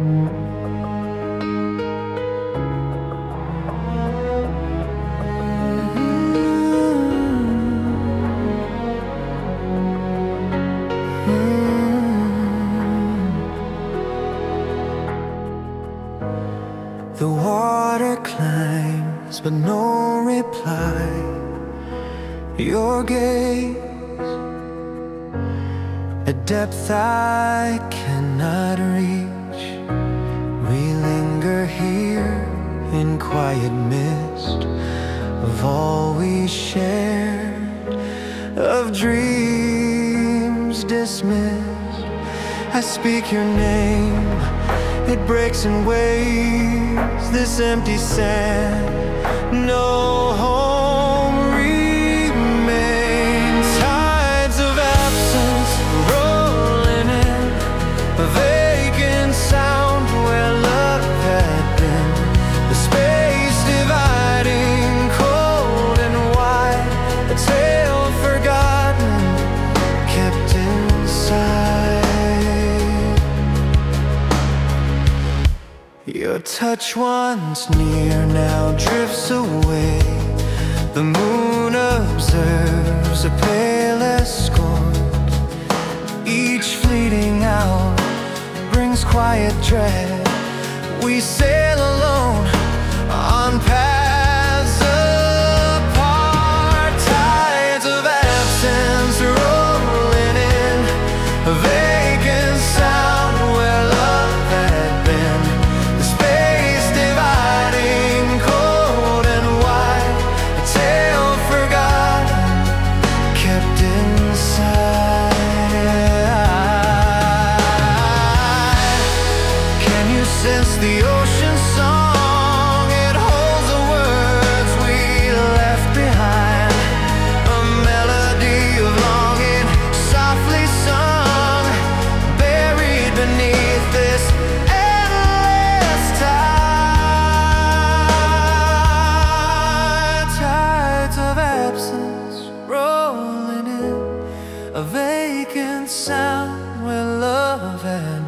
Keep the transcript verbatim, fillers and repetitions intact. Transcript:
The water climbs, but no reply. Your gaze, a depth I cannot reach. We linger here in quiet mist of all we shared, of dreams dismissed. I speak your name, it breaks in waves, this empty sand. No home remains. Tides of absence rolling in, a vacant sound where love had been. The space dividing, cold and wide, a tale forgotten, kept inside. Your touch once near now drifts away. The moon observes a pale escort. Each fleeting hour brings quiet dread. We sail alone on paths apart. Tides of absence rolling in, a vacant sound where love had been. Since the ocean song, it holds the words we left behind. A melody of longing, softly sung, buried beneath this endless tide. Tides of absence rolling in, a vacant sound where love had